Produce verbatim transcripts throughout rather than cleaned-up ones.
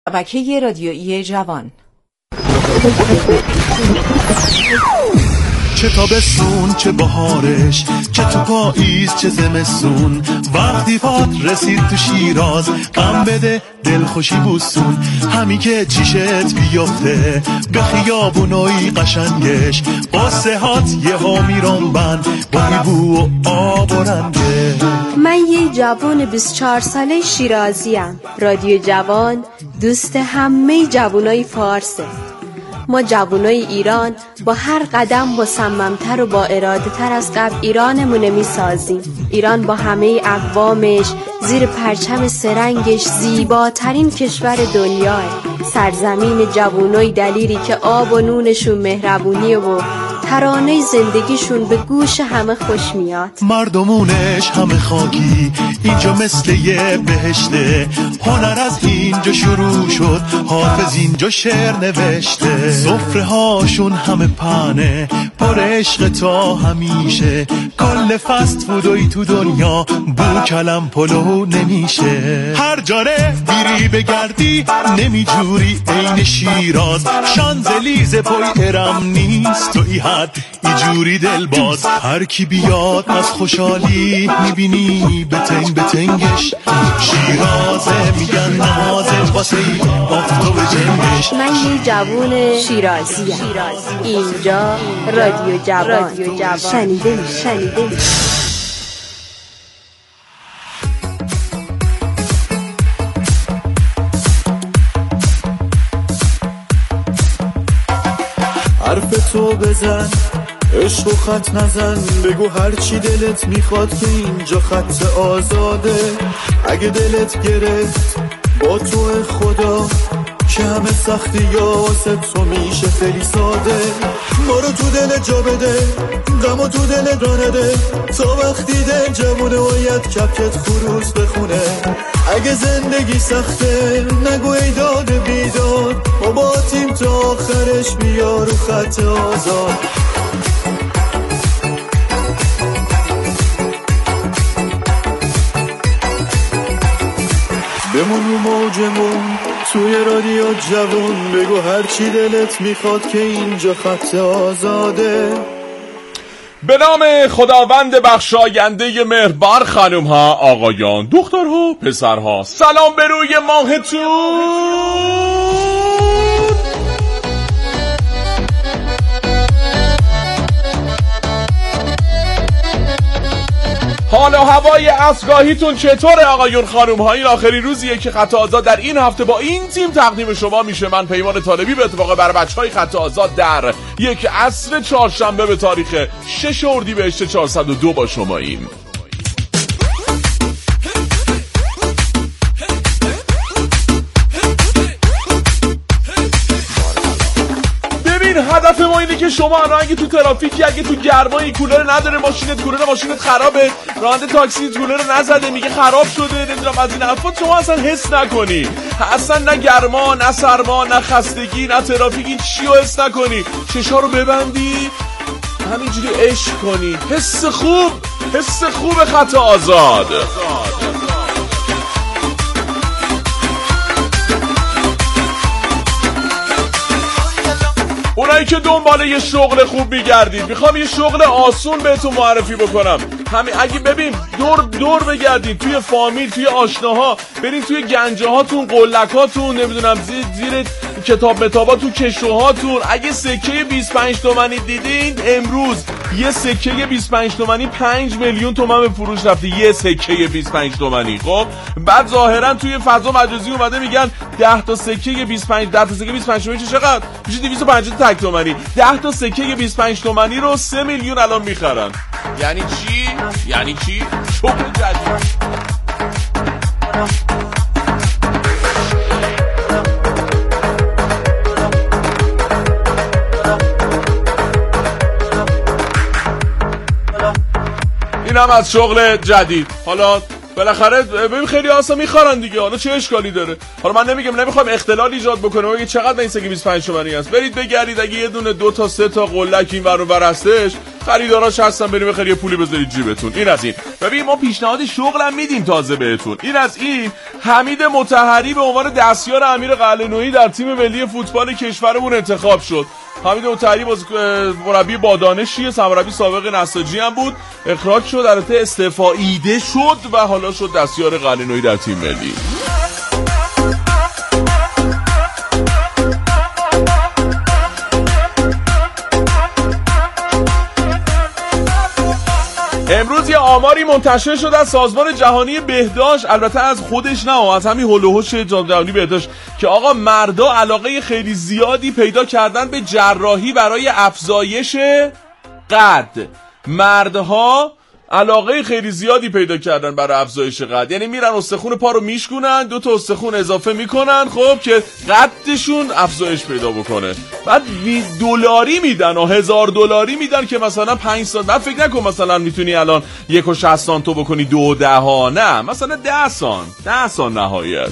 شبکه رادیویی جوان. چه تابستون چه بهارش، چه تو پاییز چه زمستون، وقتی پات رسید تو شیراز غم بده دلخوشی بوسون. همی که چیشت بیفته به خیابونای قشنگش، قصه هات یه ها میرون بند با بو و آب و رنگه. من یه جوان بیست و چهار ساله شیرازیم. رادیو جوان دوست همه جوانای فارسه. ما جوانای ایران با هر قدم مصممتر و با اراده تر از قبل ایرانمونه می سازیم. ایران با همه اقوامش زیر پرچم سرنگش زیباترین کشور دنیاه. سرزمین جوانای دلیری که آب و نونشون مهربونیه و ترانه زندگیشون به گوش همه خوش میاد. مردمونش همه خاکی، اینجا مثل یه بهشته. هنر از اینجا شروع شد، حافظ اینجا شعر نوشته. سفره هاشون همه پنه پر عشق تا همیشه. کل فست فودوی تو دنیا بو کلم پلو نمیشه. هر جاره بیری بگردی نمیجوری عین شیراز. شانزلیزه پای ارم نیست تو ای حد ایجوری دل باز. هر کی بیاد از خوشحالی میبینی بتنگ بتنگش. شیرازه میگن نمازه واسه آفتاب جنگش. من یه جوون شیرازیم. اینجا رادیو جوان. شنیده شنیده حرف تو بزن، عشق و خط نزن. بگو هر چی دلت میخواد که اینجا خط آزاده. اگه دلت گرفت با تو خدا که همه سختی یا واسه تو میشه خیلی ساده. ما رو تو دل جا بده، غم تو دل را نده. تا وقتی دل جوونه باید کپکت خروس بخونه. اگه زندگی سخته نگو ای داد بیداد. ما با تیم تا آخرش بیا رو خط آزاد. بمون رو موجمون توی رادیو جوان. بگو هر چی دلت میخواد که اینجا خط آزاده. به نام خداوند بخشاینده مهربان. خانم ها، آقایان، دخترها، پسرها، سلام به روی ماهتون. حال و هوای اصرگاهیتون چطوره آقایون خانم ها؟ این آخرین روزیه که خط آزاد در این هفته با این تیم تقدیم شما میشه. من پیمان طالبی به اتفاق برای بچهای خط آزاد در یک عصر چهارشنبه به تاریخ شش اردیبهشت چهارصد و دو با شما ایم. هدف ما اینه که شما اگه تو ترافیکی، اگه تو گرمایی، کولر نداره ماشینت، کولر ماشینت خرابه، راننده تاکسی کولر نزده میگه خراب شده، نمیدونم از این حرفا، شما اصلا حس نکنی. اصلا نه گرما، نه سرما، نه خستگی، نه ترافیک، این چی رو حس نکنی. چشا رو ببندی همینجوری عشق کنی. حس خوب، حس خوب خط آزاد. اونایی که دنبال یه شغل خوب میگردید، میخوام یه شغل آسون بهتون معرفی بکنم. همین اگه ببین دور دور بگردید، توی فامیل، توی آشناها، برین توی گنجه هاتون، قلک هاتون، نمیدونم زیر, زیر کتاب متابا، تو کشوهاتون. اگه سکه بیست و پنج تومانی دیدین، امروز یه سکه بیست و پنج تومانی پنج میلیون تومان به فروش رفته. یه سکه بیست و پنج تومانی. خب بعد ظاهرا توی فضا مجازی اومده میگن ده تا سکه بیست و پنج ده تا سکه بیست و پنج تومانی چقدر میشه؟ دویست و پنجاه تک تومانی. ده تا سکه بیست و پنج تومانی رو سه میلیون الان میخرن. یعنی چی؟ یعنی چی؟ شغل جدید. این هم از شغل جدید. حالا بالاخره ببین خیلی آسا میخورن دیگه، حالا چه اشکالی داره؟ حالا من نمیگم، نمیخوام اختلال ایجاد بکنم بگید چقدر این سکه بیست و پنج تومانی است. برید بگردید، اگه یه دونه دو تا سه تا قلک این ور و ور هستش خریداراش هستن، بریم بخرید یه پولی بذارید جیبتون. این از این. ببین ما پیشنهاد شغلم میدیم تازه بهتون. این از این. حمید مطهری به عنوان دستیار امیر قلعه‌نویی در تیم ملی فوتبال کشورمون انتخاب شد. حمید مطهری باز مربی با دانشیه، سرمربی سابق نساجی هم بود، اخراج شد، البته استعفاییده شد و حالا شد دستیار قلعه‌نویی در تیم ملی. امروز یه آماری منتشر شده از سازمان جهانی بهداشت، البته از خودش نه، از همین هول و هوش جهانی بهداشت، که آقا مردا علاقه خیلی زیادی پیدا کردن به جراحی برای افزایش قد. مردها علاقه خیلی زیادی پیدا کردن برای افزایش قد، یعنی میرن استخون پا رو میشکنن، دو تا استخون اضافه میکنن، خب که قدشون افزایش پیدا بکنه. بعد دلاری میدن و هزار دلاری میدن که مثلا پنج سال بعد فکر نکن مثلا میتونی الان یک و شصت سانتو بکنی دو ده ها، نه مثلا ده سان ده سان نهایت.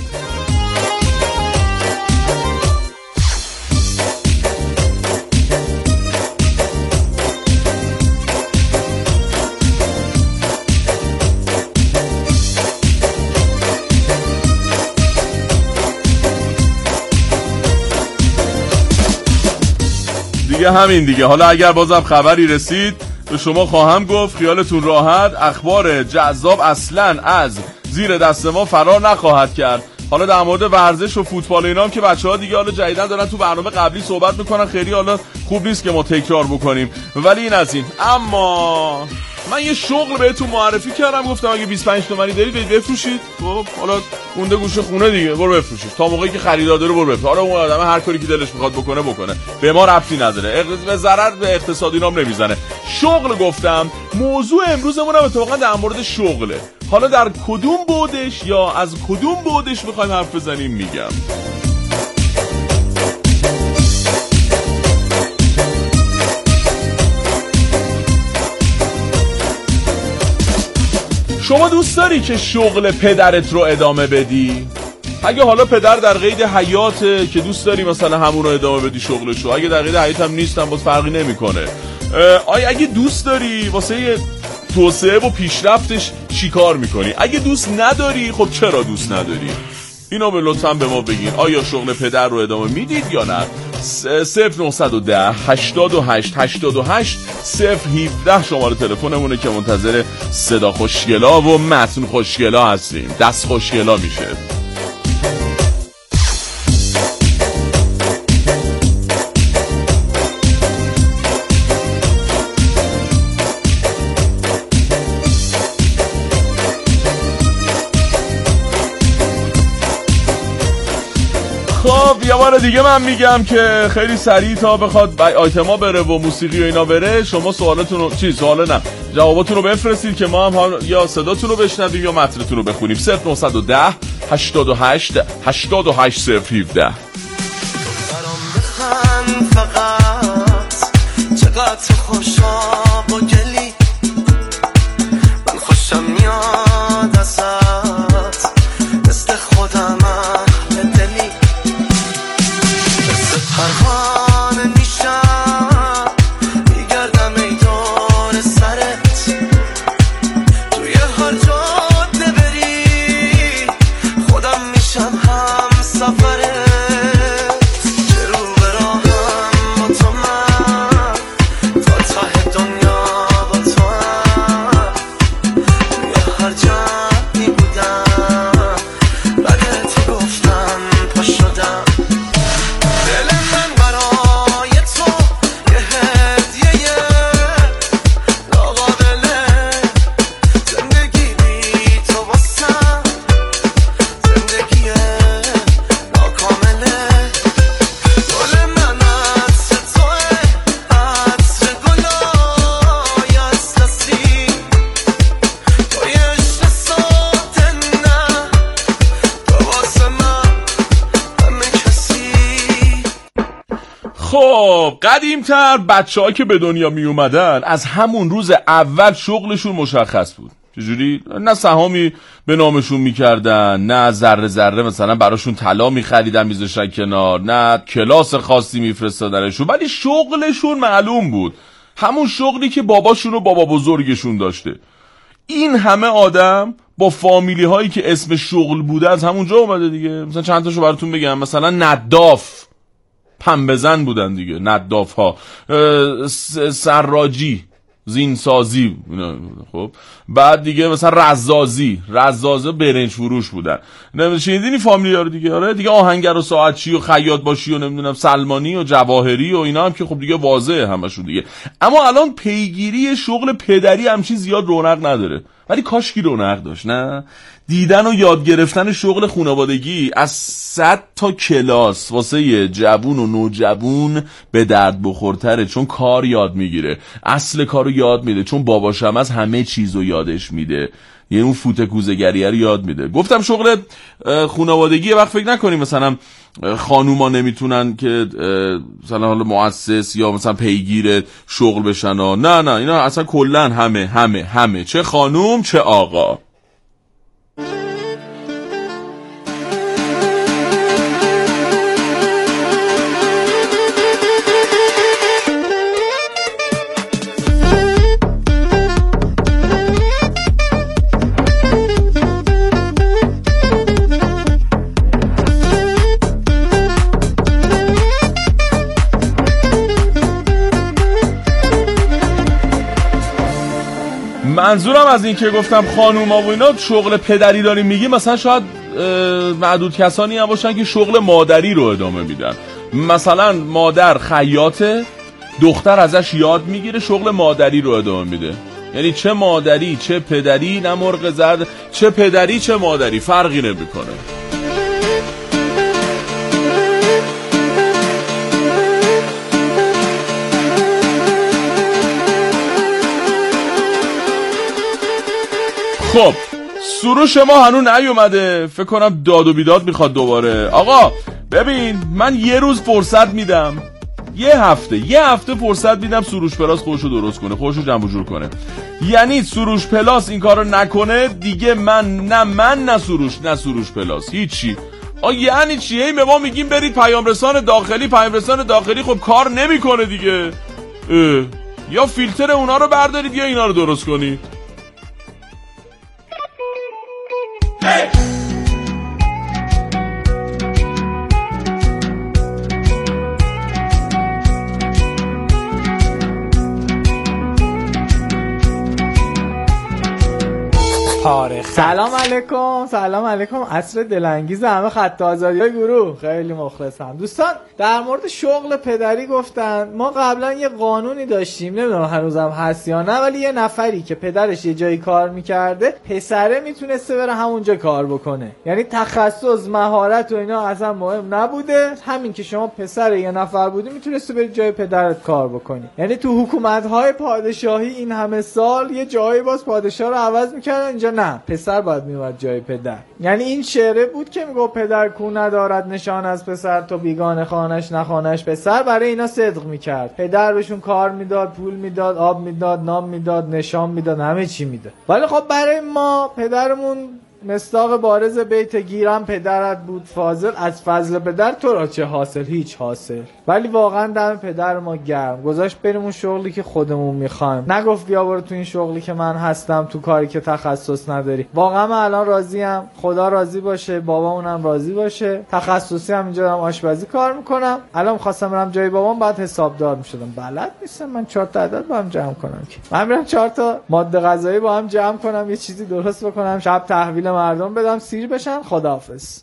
دیگه همین دیگه. حالا اگر بازم خبری رسید به شما خواهم گفت، خیالتون راحت، اخبار جذاب اصلا از زیر دست ما فرار نخواهد کرد. حالا در مورد ورزش و فوتبال اینا هم که بچه‌ها دیگه حالا جدیدن دارن تو برنامه قبلی صحبت میکنن، خیلی حالا خوب نیست که ما تکرار بکنیم، ولی این از این. اما من یه شغل بهتون معرفی کردم، گفتم اگه بیست و پنج تومانی دارید برید بفروشید. خب حالا مونده گوشه خونه دیگه، برو بفروشید تا موقعی که خریدار داره برو بفروش. حالا اون آدم هر کاری که دلش میخواد بکنه بکنه، به ما ربطی نداره، به ضرر به اقتصادی نام نمیزنه. شغل گفتم، موضوع امروزمون هم اتفاقا در مورد شغله. حالا در کدوم بودش یا از کدوم بودش میخوایم حرف بزنیم میگم. شما دوست داری که شغل پدرت رو ادامه بدی؟ اگه حالا پدر در قید حیاته که دوست داری مثلا همون رو ادامه بدی شغلشو، اگه در قید حیات هم نیستن باز فرقی نمیکنه. آیا اگه دوست داری واسه توسعه و پیشرفتش چیکار میکنی؟ اگه دوست نداری خب چرا دوست نداری؟ اینو به لطفاً به ما بگین. آیا شغل پدر رو ادامه میدید یا نه؟ صفر نهصد و ده هشتاد و هشت هشتاد و هشت صفر هفده شماره تلفنمونه که منتظر صدا خوشگلا و متن خوشگلا هستیم. دست خوشگلا میشه. خب یه بار دیگه من میگم که خیلی سریع تا بخواد آیتما بره و موسیقی و اینا بره، شما سوالاتون رو چی سوال نه جواباتون رو بفرستید که ما هم یا صداتون رو بشنویم یا متنتون رو بخونیم. صفر نهصد و ده هشتاد و هشت هشتاد و هشت صفر هفده. چقدر خوشا با گلی من خوشم میاد ازت، مثل خودم اهل دلی، مثل پروانه میشم میگردم ای دور سرت، توی هر جاده بری خودم میشم هم سفرت، چه رو به راهم با تو من تا ته دنیا با تو هم، توی هر جایی بودم بعد تو گفتم پا شدم، دل من برای تو یه هدیه ناقابله، زندگی بی تو واسم زندگی ناکامله، گل من عطر توه عطر گلای اطلسی، توی عشق ساده نه تو واسه من همه کسی. خب قدیمتر بچه ها که به دنیا می اومدن از همون روز اول شغلشون مشخص بود. چجوری؟ نه سهامی به نامشون میکردن، نه ذره ذره مثلا براشون طلا میخریدن میذاشتن کنار، نه کلاس خاصی میفرستادنشون، ولی شغلشون معلوم بود. همون شغلی که باباشون و بابا بزرگشون داشته. این همه آدم با فامیلی هایی که اسم شغل بوده از همونجا اومده دیگه. مثلا چند تاشو براتون بگم. مثلا نداف، پنبه‌زن بودن دیگه، نداف ها، سراجی، زینسازی، خب بعد دیگه مثلا رزازی، رزازه برنج فروش بودن. نمیدونی فامیلی ها رو دیگه. آره دیگه آهنگر و ساعتچی و خیاط باشی و نمیدونم سلمانی و جواهری و اینا هم که خب دیگه واضحه همشون دیگه. اما الان پیگیری شغل پدری همچین زیاد رونق نداره، ولی کاش کی رونق داشت. نه دیدن و یاد گرفتن شغل خانوادگی از صد تا کلاس واسه جوون و نوجوون به درد بخورتره، چون کار یاد میگیره، اصل کارو یاد میده، چون باباش هم از همه چیزو یادش میده، یعنی اون فوت کوزه‌گریه رو یاد میده. گفتم شغل خانوادگی وقت فکر نکنیم مثلا خانوما نمیتونن که مثلا حالا مؤسس یا مثلا پیگیر شغل بشن. نه نه اینا اصلا کلا همه همه همه چه خانوم چه آقا. منظورم از این که گفتم خانوما و اینا شغل پدری داریم میگیم، مثلا شاید معدود کسانی هم باشن که شغل مادری رو ادامه میدن. مثلا مادر خیاطه، دختر ازش یاد میگیره شغل مادری رو ادامه میده. یعنی چه مادری چه پدری، نه مرغ زرد، چه پدری چه مادری فرقی نمیکنه. خب سروش ما هنوز نیومده، فکر کنم داد و بیداد میخواد دوباره. آقا ببین من یه روز فرصت میدم، یه هفته یه هفته فرصت میدم سروش پلاس خودشو درست کنه، خودشو جمع جور کنه. یعنی سروش پلاس این کارو نکنه دیگه من نه من نه سروش نه سروش پلاس هیچی. آ یعنی چی؟ هی به ما میگیم برید پیام رسان داخلی، پیام رسان داخلی خب کار نمیکنه دیگه. اه. یا فیلتر اونا رو بردارید یا اینا رو درست کنید. Hey! سلام علیکم، سلام علیکم. عصر دلانگیز همه خط آزادی‌های گروه، خیلی مخلصم. دوستان در مورد شغل پدری گفتن، ما قبلا یه قانونی داشتیم، نمیدونم هنوزم هست یا نه، ولی یه نفری که پدرش یه جایی کار میکرده پسره میتونسته بره همونجا کار بکنه. یعنی تخصص، مهارت و اینا اصلا مهم نبوده، همین که شما پسر یه نفر بودی میتونسته بری جای پدرت کار بکنی. یعنی تو حکومت‌های پادشاهی این همه سال یه جایی باز پادشاه رو عوض میکردن، اینجا نه، پسر باید میومد جای پدر. یعنی این شعره بود که میگه پدر کو ندارد نشان از پسر، تو بیگانه خانش نخانش پسر. برای اینا صدق میکرد، پدر بهشون کار میداد، پول میداد، آب میداد، نام میداد، نشان میداد، همه چی میداد. ولی خب برای ما پدرمون مصداق بارز بیت گیرم پدرت بود فاضل، از فضل پدر تو را چه حاصل؟ هیچ حاصل. ولی واقعا دم پدر ما گرم، گذاشت بریم اون شغلی که خودمون میخوایم، نگفت بیا برو تو این شغلی که من هستم، تو کاری که تخصص نداری. واقعا من الان راضیم، خدا راضی باشه، بابامونم راضی باشه. تخصصی هم اینجا دارم آشپزی کار میکنم. الان خواستم برم جای بابام، بعد حسابدار میشدم، بلد نیستم من چهار تا عدد با هم جمع کنم که من برم چهار تا ماده غذایی با هم جمع کنم، یه چیزی درست بکنم، شب تحویل مردم بدم سیر بشن. خداحافظ.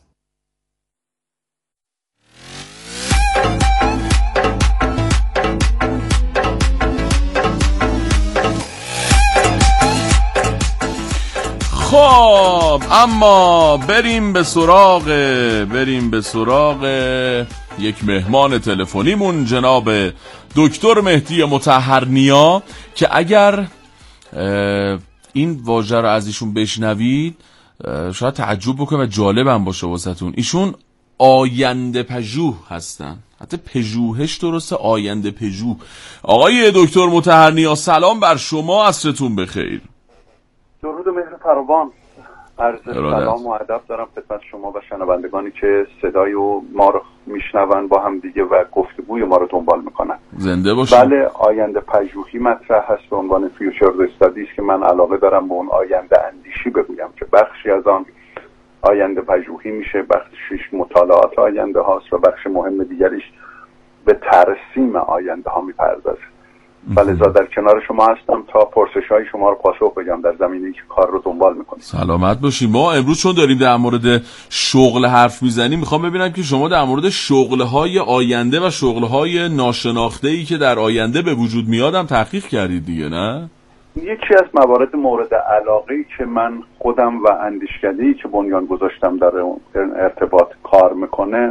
خب اما بریم به سراغ بریم به سراغ یک مهمان تلفنیمون، جناب دکتر مهدی مطهرنیا، که اگر این واژه رو از ایشون بشنوید شاید تعجب بکنه و جالب هم باشه واسهتون. ایشون آینده پژوه هستن، حتی پژوهش درسته، آینده پژوه. آقای دکتر مطهرنیا سلام بر شما، عصرتون بخیر. درود و مهر فراوان، عرض سلام و ادب دارم خدمت شما و شنوندگانی که صدای و ما رو میشنون با هم دیگه و گفتگوی ما رو دنبال میکنن. زنده باشیم. بله، آینده پژوهی مطرح هست به عنوان فیوچر استادیز که من علاقه دارم به اون آینده اندیشی بگویم که بخشی از آن آینده پژوهی میشه، بخشش مطالعات آینده هاست و بخش مهم دیگریش به ترسیم آینده ها میپردازه. ولذا در کنار شما هستم تا پرسش های شما رو پاسخ بدم در زمینه‌ای که کار رو دنبال میکنید. سلامت باشیم. ما امروز چون داریم در مورد شغل حرف میزنیم میخوام ببینم که شما در مورد شغل های آینده و شغل های ناشناخته‌ای که در آینده به وجود میادم تحقیق کردید دیگه، نه؟ یکی از موارد مورد علاقه‌ای که من خودم و اندیشکده‌ای که بنیان گذاشتم در ارتباط کار میکنه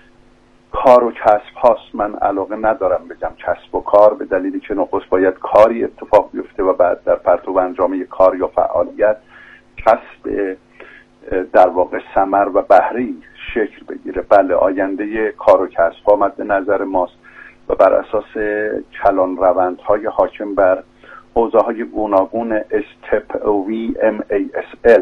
کار و کسب هاست. من علاقه ندارم بگم کسب و کار، به دلیلی که نخست باید کاری اتفاق بیفته و بعد در پرتو انجام یک کار یا فعالیت کسب در واقع ثمر و بهره‌ای شکل بگیره. بله، آینده کار و کسب ها مد نظر ماست و بر اساس کلان روندهای حاکم بر حوزه های گوناگون استپ وی ام ای اس ال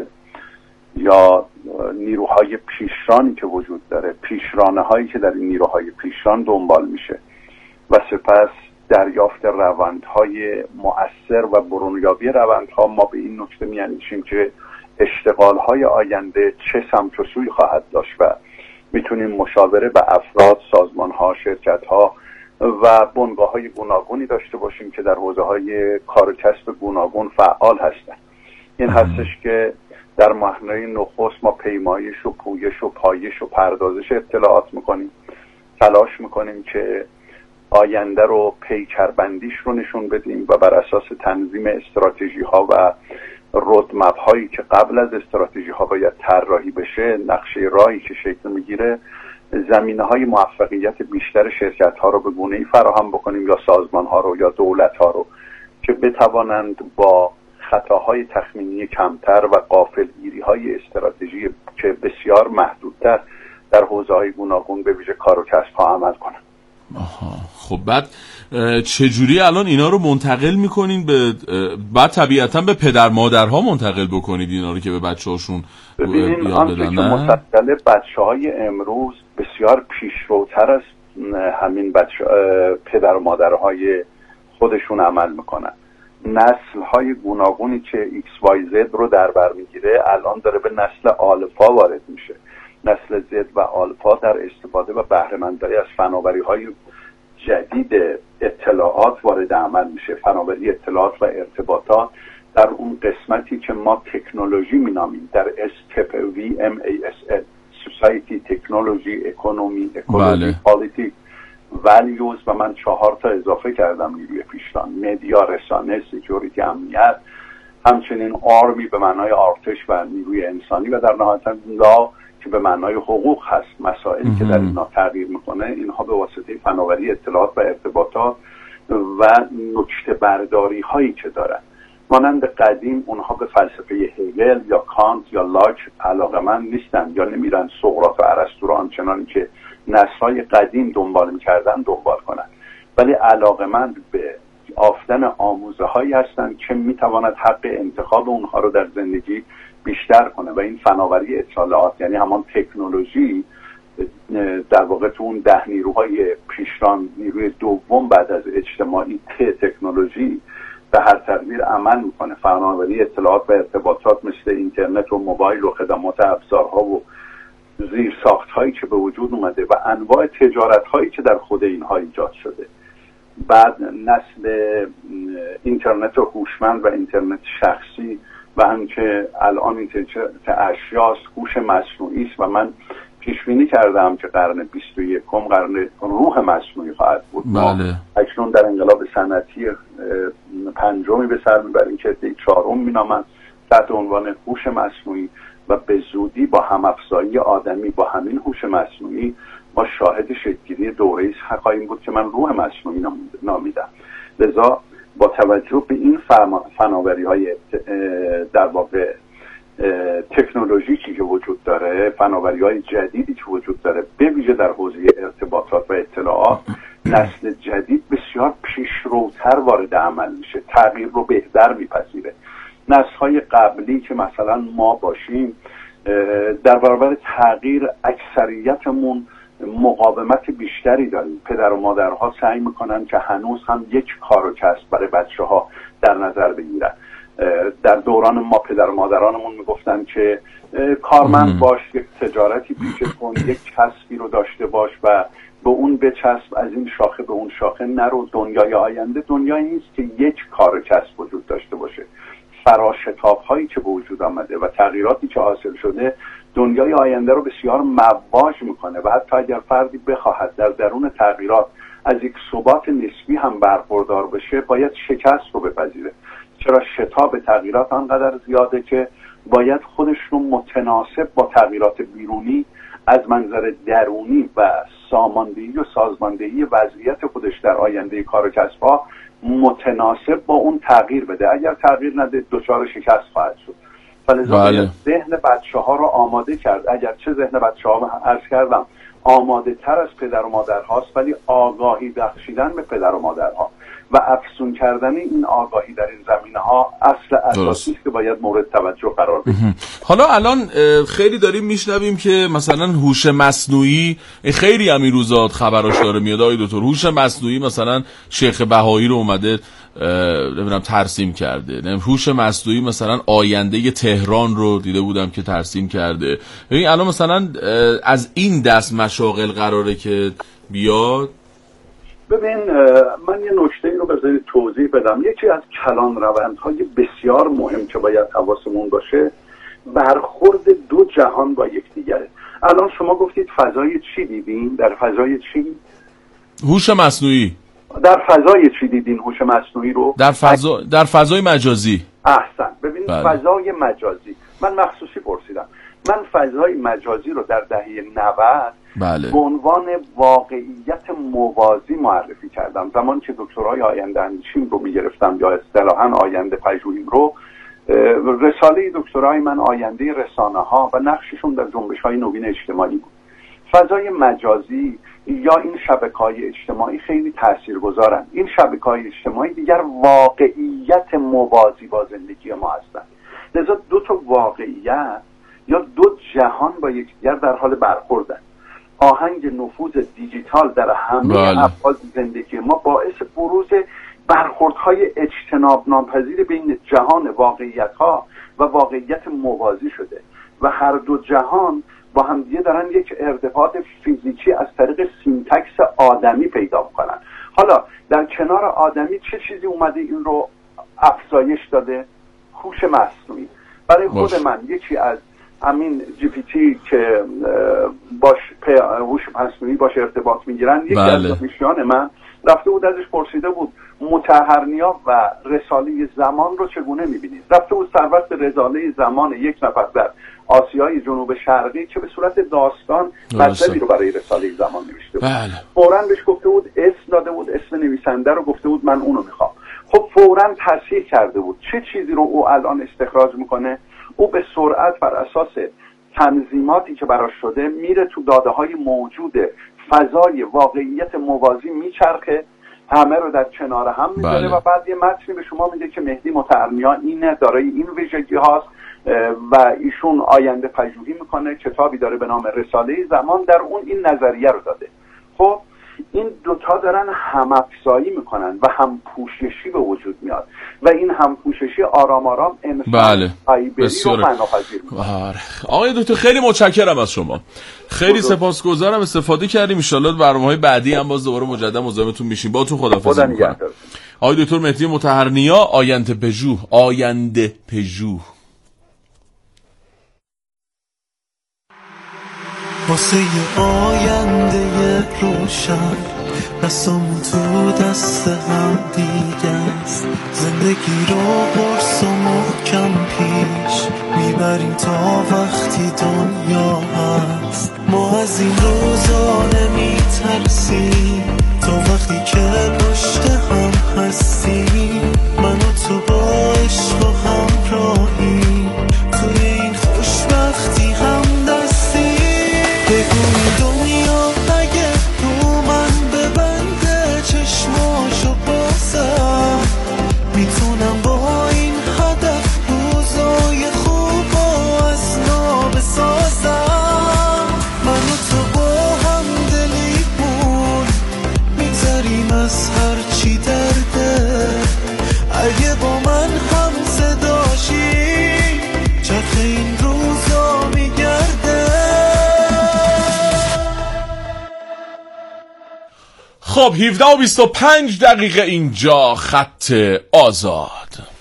یا نیروهای پیشرانی که وجود داره، پیشرانه هایی که در این نیروهای پیشران دنبال میشه و سپس دریافت روندهای مؤثر و برونیابی روندها، ما به این نکته میاندیشیم که اشتغال های آینده چه سمت و سوی خواهد داشت و میتونیم مشاوره به افراد، سازمان ها، شرکت ها و بنگاه های گوناگونی داشته باشیم که در حوزه های کار و کسب گوناگون فعال هستند. این هستش که در معنای نخست ما پیمایش و پویش و پایش و پردازش اطلاعات میکنیم، تلاش میکنیم که آینده رو پیکربندیش رو نشون بدیم و بر اساس تنظیم استراتژی ها و رودمپ هایی که قبل از استراتژی ها باید طراحی بشه، نقشه راهی که شکل میگیره، زمینه های موفقیت بیشتر شرکت ها رو به گونه‌ای فراهم بکنیم یا سازمان ها رو یا دولت ها رو که بتوانند با خطاهای تخمینی کمتر و غافلگیری های استراتژی که بسیار محدودتر در حوزه‌های گوناگون به ویژه کار و کسب ها عمل کنند. آها، خب بعد چجوری الان اینا رو منتقل میکنین به بعد طبیعتا به پدر مادرها منتقل بکنید اینا رو که به بچه‌هاشون یاد بدن؟ نه، متأصل بچه‌های امروز بسیار پیشروتر از همین بچه پدر و مادرهای خودشون عمل میکنن. نسل های گوناگونی که ایکس وای زد رو در بر میگیره الان داره به نسل آلفا وارد میشه. نسل زد و آلفا در استفاده و بهره‌مندی از فناوری های جدید اطلاعات وارد عمل میشه. فناوری اطلاعات و ارتباطات در اون قسمتی که ما تکنولوژی مینامیم در استپ وی ام ای اس ال، سوسایتی، تکنولوژی، اکونومی، اکولوژی، پالیتیک، ولیوز و من چهار تا اضافه کردم نیروی پیشران، مدیا، رسانه، سکیوریتی، امنیت، همچنین آرمی به معنای ارتش و نیروی انسانی و در نهایت لا که به معنای حقوق هست. مسائلی که در اینا تغییر میکنه اینها به واسطه فناوری اطلاعات و ارتباطات و نکته برداری هایی که دارن. مانند قدیم اونها به فلسفه هگل یا کانت یا لاک علاقه‌مند نیستن یا نمیرن سقراط و ارسطو رو آنچنانی که نسل‌های قدیم دنبال می‌کردن دنبال کنن، ولی علاقه‌مند به آفتن آموزه هایی هستند که میتواند حق انتخاب اونها رو در زندگی بیشتر کنه و این فناوری اطلاعات یعنی همان تکنولوژی در واقع تو اون ده نیروهای پیشران نیروی دوم بعد از اجتماعی ت تکنولوژی به هر تقدیر عمل میکنه. فناوری اطلاعات و ارتباطات مثل اینترنت و موبایل و خدمات ابزارها و زیر ساخت هایی که به وجود اومده و انواع تجارت هایی که در خود اینها ایجاد شده. بعد نسل اینترنت هوشمند و اینترنت شخصی و هم که الان اینترنت اشیاست، هوش مصنوعی است و من پیش بینی کردم که قرن بیست و یکم قرن روح مصنوعی خواهد بود. بله. اکنون در انقلاب صنعتی پنجمی به سر میبریم که چهارم مینامند تحت عنوان هوش مصنوعی و به زودی با همافزایی آدمی با همین هوش مصنوعی ما شاهد شکل‌گیری دوره‌ای خواهیم بود که من روح مصنوعی نامیدم. لذا با توجه به این فناوری‌های در واقع تکنولوژیکی که وجود داره، فناوری‌های جدیدی که وجود داره به ویژه در حوزه ارتباطات و اطلاعات، نسل جدید بسیار پیشروتر وارد عمل میشه، تغییر رو بهتر میپذیره. نسل‌های قبلی که مثلا ما باشیم در برابر تغییر اکثریتمون مقاومت بیشتری داریم. پدر و مادرها سعی میکنن که هنوز هم یک کار و کسب برای بچه ها در نظر بگیرن. در دوران ما پدر و مادرانمون میگفتن که کارمند باش، یک تجارتی پیشه کن، یک کسبی رو داشته باش و به اون بچسب، از این شاخه به اون شاخه نرو. دنیای آینده دنیایی نیست که یک کار و کسب وجود داشته باشه. فراشتاب هایی که به وجود آمده و تغییراتی که حاصل شده دنیای آینده رو بسیار مواج میکنه و حتی اگر فردی بخواهد در درون تغییرات از یک ثبات نسبی هم برخوردار بشه، باید شکست رو بپذیره. چرا شتاب تغییرات آنقدر زیاده که باید خودش رو متناسب با تغییرات بیرونی از منظر درونی و ساماندهی و سازماندهی وضعیت خودش در آینده کار و کسب‌ها متناسب با اون تغییر بده. اگر تغییر نده دچار شکست خواهد شد. فلذا بله. باید ذهن بچه ها رو آماده کرد. اگر چه ذهن بچه ها عرض کردم آماده تر از پدر و مادر هاست، ولی آگاهی بخشیدن به پدر و مادرها و افزون کردن این آگاهی در این زمینه ها اصل اساسی است که باید مورد توجه قرار بگیره. حالا الان خیلی داریم میشنویم که مثلا هوش مصنوعی، خیلی هم این روزا خبراش داره میاد آقای دکتر، هوش مصنوعی مثلا شیخ بهایی رو اومده نمیدونم ترسیم کرده، نمیدونم هوش مصنوعی مثلا آینده تهران رو دیده بودم که ترسیم کرده. ببین الان مثلا از این دست مشاغل قراره که بیاد. ببین من یه نکته رو بذارید توضیح بدم. یکی از کلان روندهای بسیار مهم که باید حواسمون باشه برخورد دو جهان با یکدیگره. الان شما گفتید فضای چی دیدین؟ در فضای چی؟ هوش مصنوعی. در فضای چی دیدین هوش مصنوعی رو؟ در فضا در فضای مجازی. احسن. ببینید بله. فضای مجازی، من مخصوصی پرسیدم. من فضای مجازی رو در دهه نود بله. به عنوان واقعیت موازی معرفی کردم. زمانی که دکترای آینده اندیشیم رو میگرفتم یا اصطلاحاً آینده پژوهیم رو، رساله دکترای من آینده رسانه ها و نقششون در جنبش های نوین اجتماعی بود. فضای مجازی یا این شبکه‌های اجتماعی خیلی تاثیرگذارن. این شبکه‌های اجتماعی دیگر واقعیت موازی با زندگی ما هستند. لذا دو تا واقعیت یا دو جهان با یکدیگر در حال برخوردن. آهنگ نفوذ دیجیتال در همه بله. ابعاد زندگی ما باعث بروز برخوردهای اجتناب ناپذیر بین جهان واقعیت‌ها و واقعیت موازی شده و هر دو جهان با همدیگه دارن یک ارتباط فیزیکی از طریق سینتکس آدمی پیدا میکنن. حالا در کنار آدمی چه چیزی اومده این رو افزایش داده؟ هوش مصنوعی. برای خود باش. من یکی از همین جی پی تی که باش هوش مصنوعی باش ارتباط میگیرن، یکی بله. از دانشیان من رفته بود ازش پرسیده بود مطهرنیا و رساله زمان رو چگونه میبینید؟ رفته بود سربست رساله زمان یک نفر در آسیای جنوب شرقی که به صورت داستان مطلبی رو برای رساله زمان نوشته بود. بله. فوراً بهش گفته بود، اسم داده بود، اسم نویسنده رو گفته بود من اونو میخوام. خب فوراً تصحیح کرده بود. چه چیزی رو او الان استخراج میکنه؟ او به سرعت بر اساس تنظیماتی که براش شده میره تو داده های موجود فضای واقعیت موازی میچرخه، همه رو در کنار هم میذاره بله. و بعد یه متنی به شما میده که مهدی مطهرنیا اینه، دارای این ویژگی هاست و ایشون آینده پژوهی میکنه، کتابی داره به نام رساله زمان، در اون این نظریه رو داده. خب این دوتا دارن همافزایی میکنن و هم پوششی به وجود میاد و این هم پوششی آرام آرام انسان بله. هایبری رو مناپذیر میکنه. آقای دکتر خیلی متشکرم از شما، خیلی سپاسگزارم، استفاده کردیم. ان شاءالله برنامه‌های بعدی هم باز دوباره مجدد مزاحمتون میشیم. باهاتون خداحافظی میکنم. آقای دکتر مهدی مطهرنیا، آینده پژوه. آینده پژوه واسه یه آینده روشن، دستمون تو دست هم دیگه است. زندگی رو قرص و محکم پیش میبریم تا وقتی دنیا هست. ما از این روزا نمیترسیم تا وقتی که پشت هم هستیم. من و تو با عشق و همراهی توی این خوشبختی هم دستیم. بگوی دنیا اگه رو من ببنده چشماشو بازم، میتونم با این هدف روزای خوب از نو بسازم. من و تو با هم از هر چی درده، اگه با من هم صداشی چرخ این روزا میگرده. خب هفده و بیست و پنج دقیقه اینجا خط آزاد.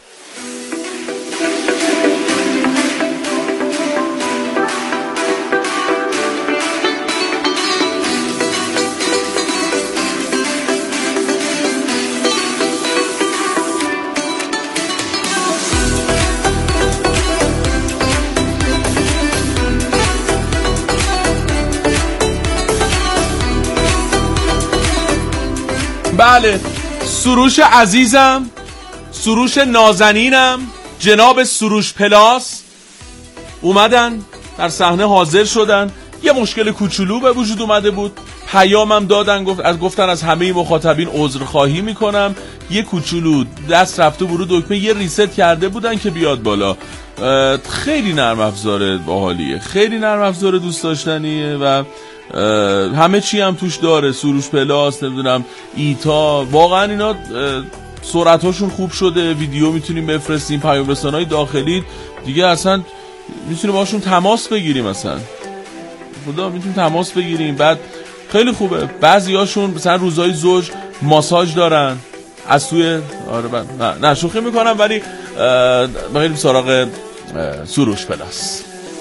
بله، سروش عزیزم، سروش نازنینم، جناب سروش پلاس اومدن در صحنه حاضر شدن. یه مشکل کوچولو به وجود اومده بود، پیامم دادن، گفت از گفتن از همه مخاطبین عذرخواهی میکنم، یه کوچولو دست رفته برو دکمه یه ریست کرده بودن که بیاد بالا. خیلی نرم افزاره، باحالیه، خیلی نرم افزاره، دوست داشتنیه و همه چی هم توش داره. سروش پلاس، نمیدونم ایتا، واقعا اینا سرعتاشون خوب شده، ویدیو میتونیم بفرستیم، پیام رسانای داخلی دیگه اصلا میتونیم باشون تماس بگیریم، اصلا خدا میتونیم تماس بگیریم. بعد خیلی خوبه، بعضی هاشون مثلا روزای زوج ماساژ دارن از توی آره بعد نه, نه شوخی میکنم، ولی بریم سراغ سروش پلاس.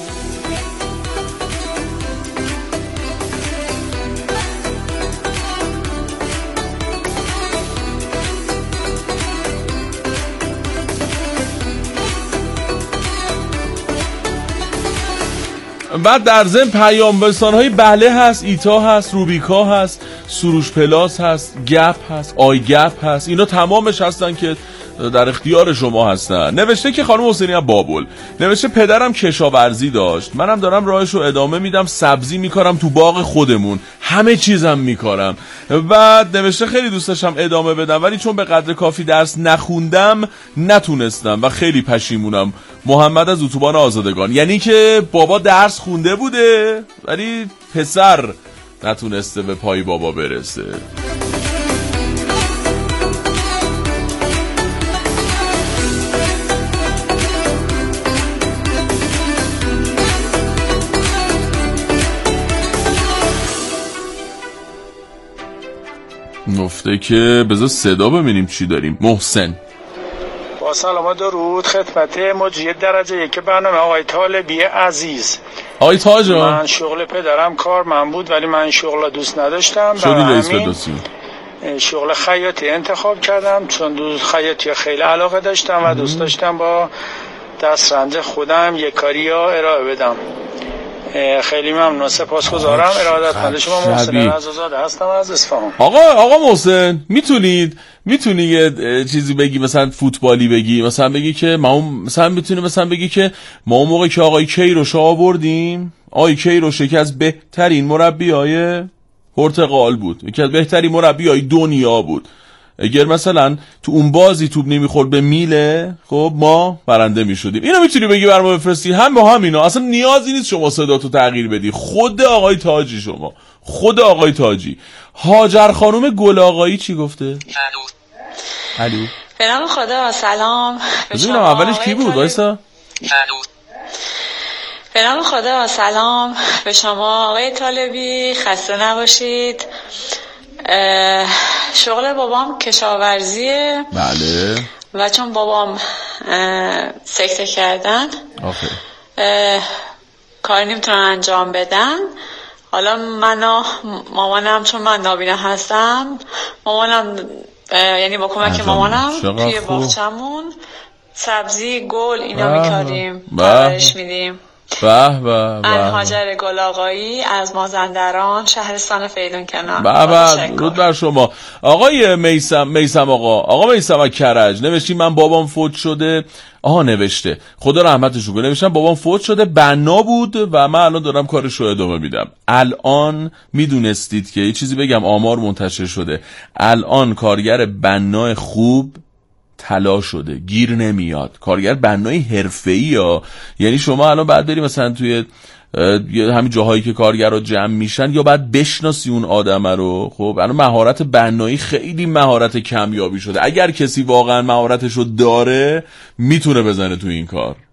بعد در ضمن پیام رسان‌های بله هست، ایتا هست، روبیکا هست، سروش پلاس هست، گپ هست، آی گپ هست، اینا تمامش هستن که در اختیار شما هستن. نوشته که خانم حسینی از بابل، نوشته پدرم کشاورزی داشت، منم دارم راهشو ادامه میدم، سبزی میکارم تو باغ خودمون، همه چیزم میکارم. بعد نوشته خیلی دوست داشتم ادامه بدم ولی چون به قدر کافی درس نخوندم نتونستم و خیلی پشیمونم. محمد از اتوبان آزادگان. یعنی که بابا درس خونده بوده ولی پسر نتونسته به پای بابا برسه. گفته که بذار صدا ببینیم چی داریم. محسن: با سلام و درود خدمت مجری درجه یک برنامه آقای طالبی عزیز. آقای تاج، من شغل پدرم کار من بود ولی من شغل دوست نداشتم، برای همین شغل خیاطی انتخاب کردم، چون دو خیاطی خیلی علاقه داشتم و دوست داشتم با دسترنج خودم یک کاری ها ارائه بدم. خیلی ممنون، سپاسگزارم. ارادتمند شما محسن رضازاده هستم از اصفهان. آقا آقا محسن، میتونید میتونی یه چیزی بگی، مثلا فوتبالی بگی، مثلا بگی که ما مثلا میتونی مثلا بگی که ما اون موقع که آقای کیروش آوردیم، آقای کیروش یکی از بهترین مربیای پرتغال بود، یکی از بهترین مربیای دنیا بود. اگر مثلا تو اون بازی توپ نمیخورد به میله، خب ما برنده میشدیم. اینو میتونی بگی برام بفرستی؟ هم با هم اینا اصلا نیازی نیست شما صداتو تغییر بدی. خود آقای تاجی، شما خود آقای تاجی. هاجر خانم گل آقایی چی گفته؟ الو الو به نام خدا. سلام. ببینم اولش کی بود؟ وایسا. الو به نام خدا. سلام به شما آقای طالبی، خسته نباشید. شغل بابام کشاورزیه. بله. و چون بابام سکته کردن آخه کار نمیتونن انجام بدن، حالا من و مامانم، چون من نابینا هستم، مامانم یعنی با کمک مامانم توی باغچمون سبزی، گل اینا میکاریم، پرورش میدیم. به به به. هاجر گل آقایی از مازندران، شهرستان فیدون کنار. به به، درود بر شما. آقای میثم میثم آقا آقا میثم از کرج نوشتی من بابام فوت شده. آها نوشته خدا رحمتش کنه. نوشتم بابام فوت شده، بنا بود و من الان دارم کارشو ادامه میدم. الان میدونستید که یه چیزی بگم، آمار منتشر شده، الان کارگر بنای خوب طلا شده، گیر نمیاد. کارگر بنای حرفه‌ای ها، یعنی شما الان بعد بری مثلا توی همین جاهایی که کارگرا جمع میشن، یا باید بشناسی اون آدمه رو. خب الان مهارت بنایی خیلی مهارت کمیابی شده، اگر کسی واقعا مهارتشو داره میتونه بزنه تو این کار.